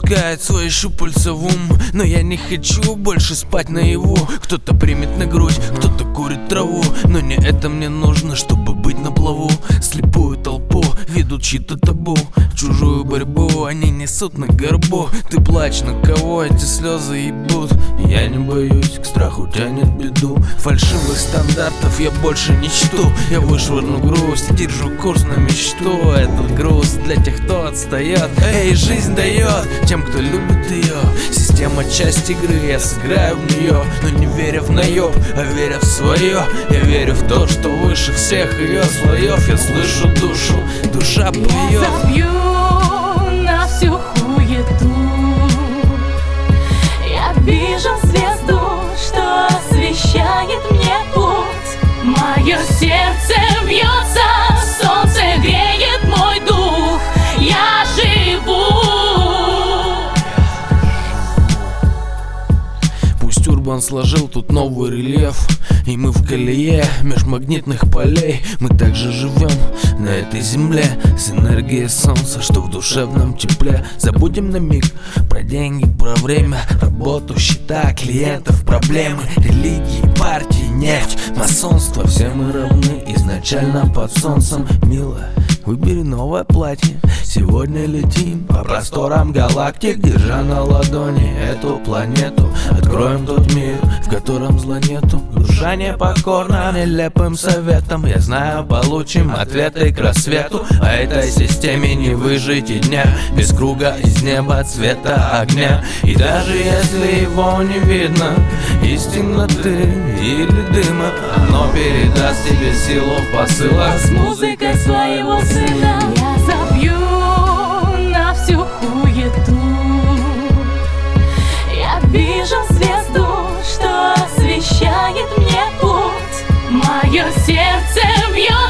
запускает свои щупальца в ум, но я не хочу больше спать наяву. Кто-то примет на грудь, кто-то курит траву, но не это мне нужно, чтобы быть на плаву. Слепую толпу ведут чьи-то табу, чужую борьбу они несут на горбу. Ты плачь, на кого эти слезы ебут? Я не боюсь, к страху тянет беду. Фальшивых стандартов я больше не чту. Я вышвырну грусть, держу курс на мечту. Этот груз для тех, кто отстает. Эй, жизнь дает тем, кто любит ее. Система часть игры, я сыграю в нее, но не веря в наеб, а веря в свое. Я верю в то, что выше всех ее слоев. Я слышу душу, душа поет. Я забью на всю хуету. Я вижу звезду, что освещает мне путь. Мое сердце бьется, солнце греет мой дух. Я живу. Пусть Урбан сложил тут новый рельеф, и мы в колее межмагнитных полей. Мы также живем на этой земле с энергией солнца, что в душевном тепле. Забудем на миг про деньги, про время, работу, счета, клиентов, проблемы, религии, партии, нефть, масонство. Все мы равны изначально под солнцем. Милая, выбери новое платье. Сегодня летим по просторам галактик, держа на ладони эту планету. Откроем тот мир, в котором зла нету. Душа непокорна нелепым советом. Я знаю, получим ответы к рассвету. А этой системе не выжить и дня без круга из неба цвета огня. И даже если его не видно из темноты или дыма, оно передаст тебе силу в посылах с музыкой своего сына. Я забью на всю хуету. Я вижу звезду, что освещает мне путь. Мое сердце бьет.